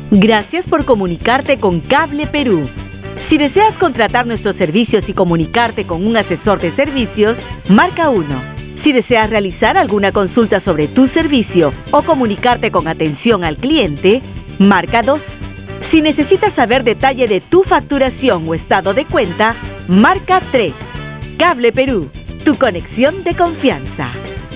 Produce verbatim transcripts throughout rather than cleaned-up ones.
Gracias por comunicarte con Cable Perú. Si deseas contratar nuestros servicios y comunicarte con un asesor de servicios, marca uno. Si deseas realizar alguna consulta sobre tu servicio o comunicarte con atención al cliente, marca dos. Si necesitas saber detalle de tu facturación o estado de cuenta, marca tres. Cable Perú, tu conexión de confianza.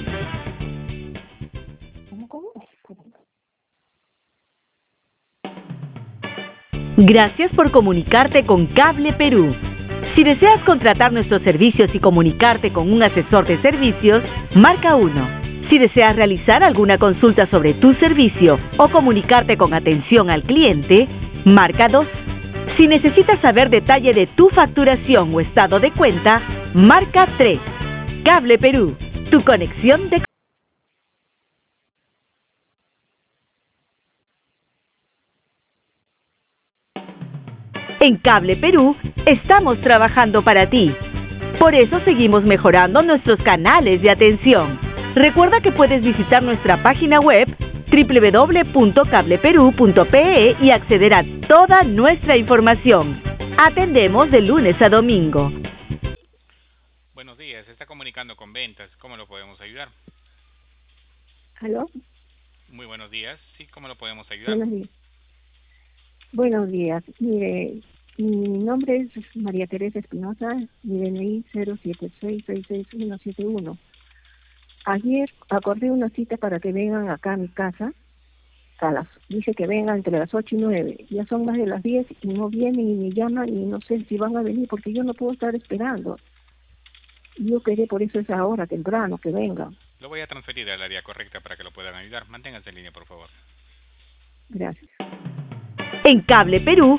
Gracias por comunicarte con Cable Perú. Si deseas contratar nuestros servicios y comunicarte con un asesor de servicios, marca uno. Si deseas realizar alguna consulta sobre tu servicio o comunicarte con atención al cliente, marca dos. Si necesitas saber detalle de tu facturación o estado de cuenta, marca tres. Cable Perú, tu conexión de En Cable Perú, estamos trabajando para ti. Por eso seguimos mejorando nuestros canales de atención. Recuerda que puedes visitar nuestra página web doble u doble u doble u punto cable perú punto pe e y acceder a toda nuestra información. Atendemos de lunes a domingo. Buenos días, se está comunicando con ventas. ¿Cómo lo podemos ayudar? ¿Aló? Muy buenos días. Sí, ¿cómo lo podemos ayudar? Buenos días. Buenos días. Mire, mi nombre es María Teresa Espinosa, mi D N I cero siete seis seis seis uno siete uno. Ayer acordé una cita para que vengan acá a mi casa. A las, dice que vengan entre las ocho y nueve. Ya son más de las diez y no vienen y me llaman y no sé si van a venir porque yo no puedo estar esperando. Yo quería por eso esa hora temprano que vengan. Lo voy a transferir al área correcta para que lo puedan ayudar. Manténgase en línea, por favor. Gracias. En Cable Perú,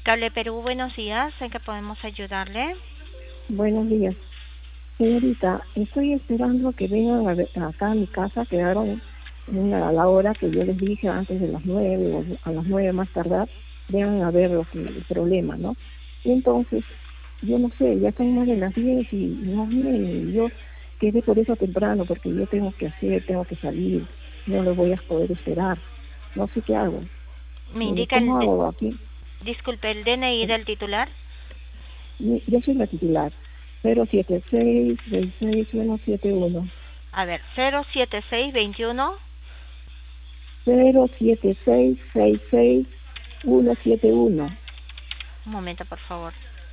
Cable Perú, buenos días. ¿En qué podemos ayudarle? Buenos días. Señorita, estoy esperando que vengan a ver- acá a mi casa, quedaron en la, a la hora que yo les dije antes de las nueve o a las nueve más tardar, vengan a ver lo que, el problema, ¿no? Y entonces, yo no sé, ya son más de las diez y no vienen, y yo quedé por eso temprano, porque yo tengo que hacer, tengo que salir, no lo voy a poder esperar, no sé qué hago. Me Eh, indica el, ¿Cómo de- hago aquí? disculpe, el D N I del titular. Mi- Yo soy la titular, cero siete seis seis seis uno siete uno. A ver, cero siete seis veintiuno. cero siete seis seis seis uno siete uno. Un momento, por favor.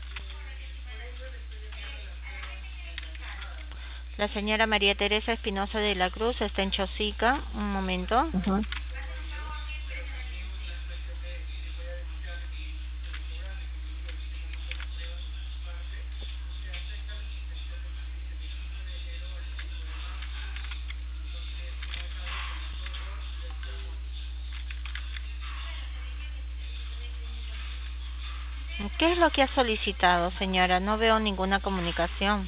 La señora María Teresa Espinosa de la Cruz está en Chosica. Un momento. Ajá. ¿Qué es lo que ha solicitado, señora? No veo ninguna comunicación.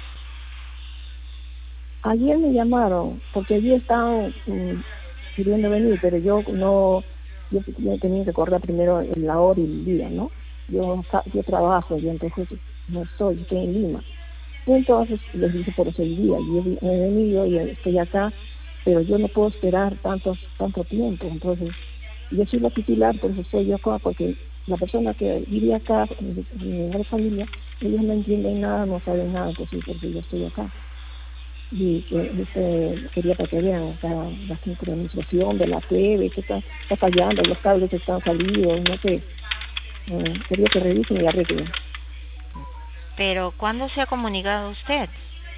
Ayer me llamaron, porque allí estaban mm, queriendo venir, pero yo no, yo, yo tenía que correr primero en la hora y el día, ¿no? Yo, sa- yo trabajo, yo entonces no estoy, yo estoy en Lima. Y entonces les dije por ese día, yo vi- he venido y estoy acá, pero yo no puedo esperar tanto, tanto tiempo, entonces yo soy la titular, por eso estoy yo acá, porque la persona que vive acá, en en la familia, ellos no entienden nada, no saben nada, entonces porque yo estoy acá. Y que este, quería para que vean acá la sincronización de la T V, que está, está fallando, los cables están salidos, no sé. Eh, quería que revisen y arreglen. Pero, ¿cuándo se ha comunicado usted?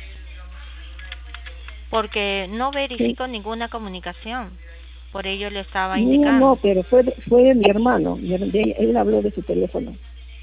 Porque no verifico ninguna comunicación. Por ello le estaba No, indicando. no, pero fue de, fue de mi hermano, mi her- de- él habló de su teléfono.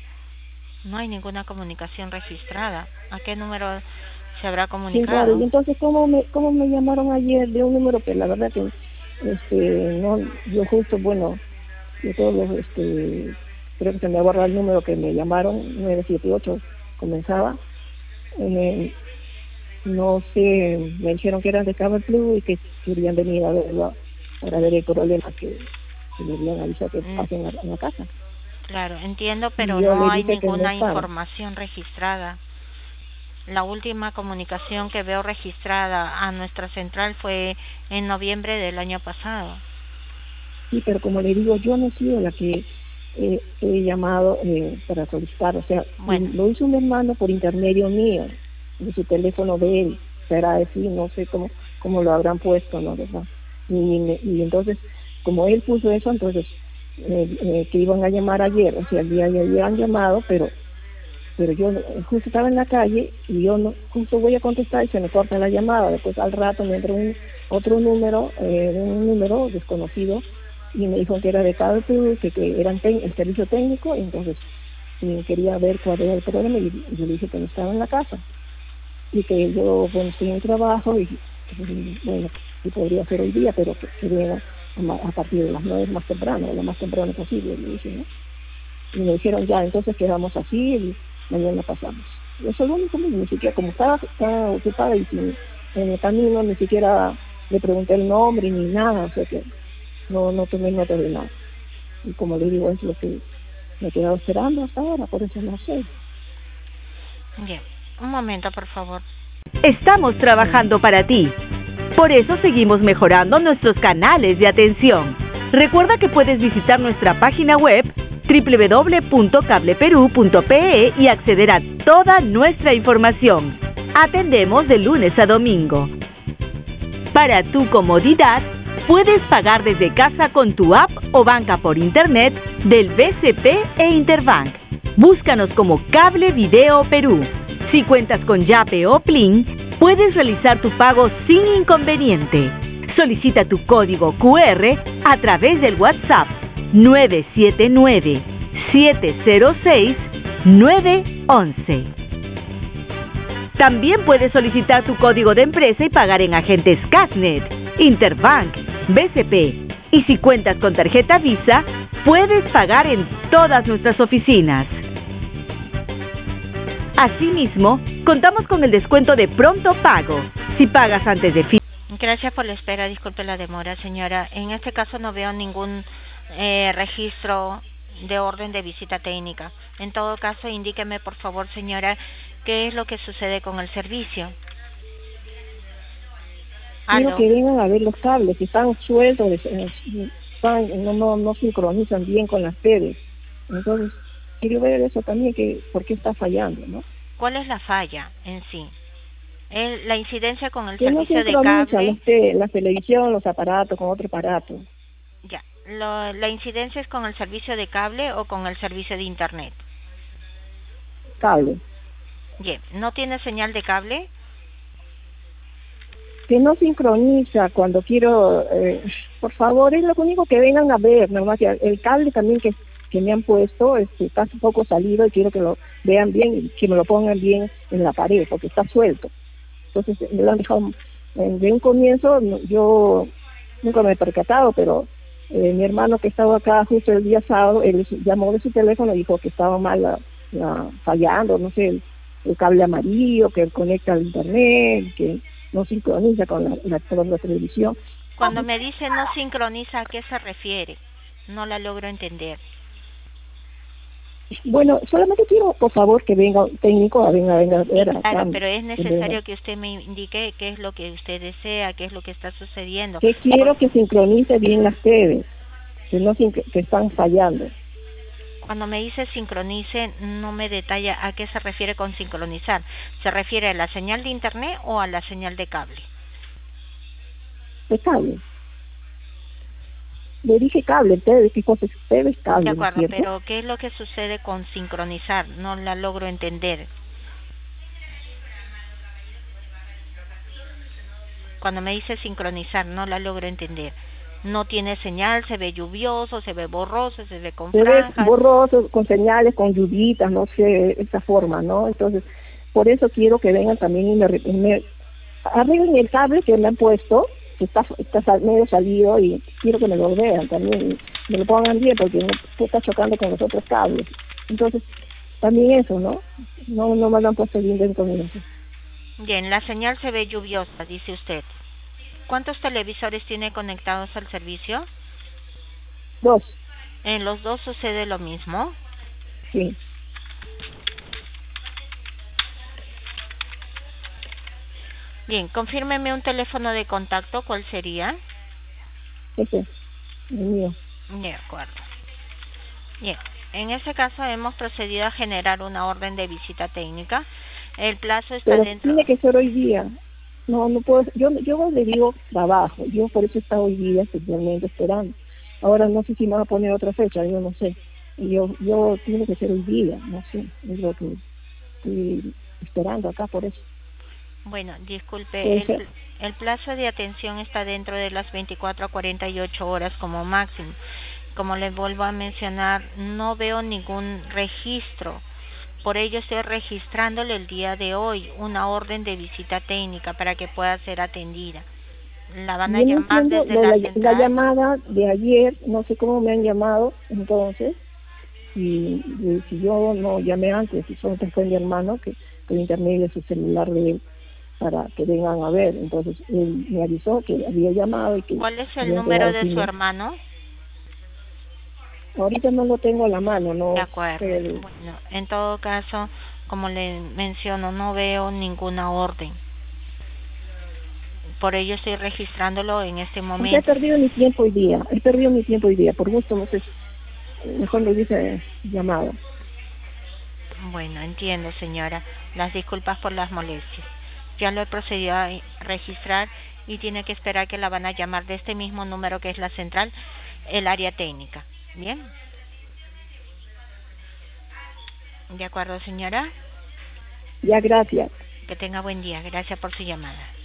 No hay ninguna comunicación registrada. ¿A qué número se habrá Sí, comunicado? claro, y entonces, ¿cómo me, cómo me llamaron ayer de un número que la verdad que, este, no, yo justo, bueno, de todos los, este, creo que se me borra el número que me llamaron, nueve siete ocho comenzaba, eh, no sé, me dijeron que eran de Cable Plus y que querían venir a verlo para ver el problema que, que me habían avisado que Mm. pasa en la, en la casa. Claro, entiendo, pero Yo no le hay dije que no ninguna estaba. información registrada. La última comunicación que veo registrada a nuestra central fue en noviembre del año pasado. Sí, pero como le digo, yo no he sido la que eh, he llamado eh, para solicitar, o sea, Bueno. lo hizo un hermano por intermedio mío, de su teléfono de él, será decir, no sé cómo cómo lo habrán puesto, ¿no? ¿Verdad? Y, me- y entonces, como él puso eso, entonces, eh, eh, que iban a llamar ayer, o sea, el día de ayer han llamado, pero pero yo eh, justo estaba en la calle y yo no, justo voy a contestar y se me corta la llamada, después al rato me entra un otro número, eh, un número desconocido y me dijo que era de Cable Plus, que, que eran tec- el servicio técnico, y entonces y quería ver cuál era el problema y, y yo le dije que no estaba en la casa y que yo, bueno, estoy en trabajo y, y, bueno, sí podría ser hoy día, pero que sería a, ma- a partir de las nueve más temprano, lo más temprano posible, le dije, ¿no? Y me dijeron, ya, entonces quedamos así y mañana pasamos. Eso es lo único, ni siquiera, como estaba, estaba ocupada y sin, en el camino ni siquiera le pregunté el nombre ni nada, o sea que no no tomé nota de nada. Y como le digo, es lo que me he quedado esperando hasta ahora, por eso no sé. Bien, un momento, por favor. Estamos trabajando para ti. Por eso seguimos mejorando nuestros canales de atención. Recuerda que puedes visitar nuestra página web doble u doble u doble u punto cable perú punto pe e y acceder a toda nuestra información. Atendemos de lunes a domingo. Para tu comodidad, puedes pagar desde casa con tu app o banca por internet del B C P e Interbank. Búscanos como Cable Video Perú. Si cuentas con Yape o Plin, puedes realizar tu pago sin inconveniente. Solicita tu código cu erre a través del WhatsApp nueve siete nueve, siete cero seis, nueve once. También puedes solicitar tu código de empresa y pagar en agentes Casnet, Interbank, B C P. Y si cuentas con tarjeta Visa, puedes pagar en todas nuestras oficinas. Asimismo, contamos con el descuento de pronto pago. Si pagas antes de fin. Gracias por la espera, disculpe la demora, señora. En este caso no veo ningún eh, registro de orden de visita técnica. En todo caso, indíqueme, por favor, señora, qué es lo que sucede con el servicio. Quiero que vengan a ver los cables, que están sueltos, están, no, no, no sincronizan bien con las redes. Entonces, quiero ver eso también, que por qué está fallando, ¿no? ¿Cuál es la falla en sí? El, la incidencia con el que servicio no de cable. Los te, la televisión, los aparatos con otro aparato. Ya, lo, ¿la incidencia es con el servicio de cable o con el servicio de internet? Cable. Bien, ¿no tiene señal de cable? Que no sincroniza cuando quiero, eh, por favor, es lo único que vengan a ver, nomás que el cable también que, que me han puesto este, está un poco salido y quiero que lo vean bien y que me lo pongan bien en la pared porque está suelto. Entonces me lo han dejado de un comienzo, yo nunca me he percatado, pero eh, mi hermano que estaba acá justo el día sábado, él llamó de su teléfono y dijo que estaba mal, la, la, fallando, no sé, el, el cable amarillo que conecta al internet, que no sincroniza con la, la, con la televisión. Cuando me dice no sincroniza, ¿a qué se refiere? No la logro entender. Bueno, solamente quiero, por favor, que venga un técnico, venga, venga a ver. Sí, claro, acá, pero es necesario que usted me indique qué es lo que usted desea, qué es lo que está sucediendo. Que quiero que sincronice bien las T V, que no que están fallando. Cuando me dice sincronice, no me detalla a qué se refiere con sincronizar. ¿Se refiere a la señal de internet o a la señal de cable? De cable. Le dije cable, T V, ¿qué cosa es T V? Es cable. De acuerdo, ¿no? pero ¿qué es lo que sucede con sincronizar? No la logro entender. Cuando me dice sincronizar, no la logro entender. No tiene señal, se ve lluvioso, se ve borroso, se ve con se franjas. ve borroso, con señales, con lluvitas, no sé, esa forma, ¿no? Entonces, por eso quiero que vengan también y me, me arreglen el cable que me han puesto, que está, está medio salido, y quiero que me lo vean también, me lo pongan bien, porque no está chocando con los otros cables. Entonces, también eso, ¿no? No, no me lo han puesto bien dentro de eso. Bien, la señal se ve lluviosa, dice usted. ¿Cuántos televisores tiene conectados al servicio? Dos. ¿En los dos sucede lo mismo? Sí. Bien, confírmeme un teléfono de contacto, ¿cuál sería? Ese, el mío. De acuerdo. Bien, en ese caso hemos procedido a generar una orden de visita técnica. El plazo está Pero dentro... tiene que ser hoy día. No, no puedo, yo, yo le digo trabajo, yo por eso estaba hoy día especialmente esperando. Ahora no sé si me va a poner otra fecha, yo no sé. Yo, yo tiene que ser hoy día, no sé, es lo que estoy esperando acá por eso. Bueno, disculpe, el, el plazo de atención está dentro de las veinticuatro a cuarenta y ocho horas como máximo. Como les vuelvo a mencionar, no veo ningún registro. Por ello estoy registrándole el día de hoy una orden de visita técnica para que pueda ser atendida. La van a yo llamar no desde la, la, central. La llamada de ayer, no sé cómo me han llamado entonces, y, y si yo no llamé antes, si solo fue mi hermano que por intermedio de su celular de él para que vengan a ver. Entonces él me avisó que había llamado y que... ¿Cuál es el número de su bien. hermano? Ahorita no lo tengo a la mano, no. De acuerdo. El... Bueno, en todo caso, como le menciono, no veo ninguna orden. Por ello estoy registrándolo en este momento. He perdido mi tiempo hoy día, he perdido mi tiempo hoy día, por gusto, no sé, mejor me hubiese llamado. Bueno, entiendo, señora. Las disculpas por las molestias. Ya lo he procedido a registrar y tiene que esperar que la van a llamar de este mismo número que es la central, el área técnica. ¿Bien? ¿De acuerdo, señora? Ya, gracias. Que tenga buen día. Gracias por su llamada.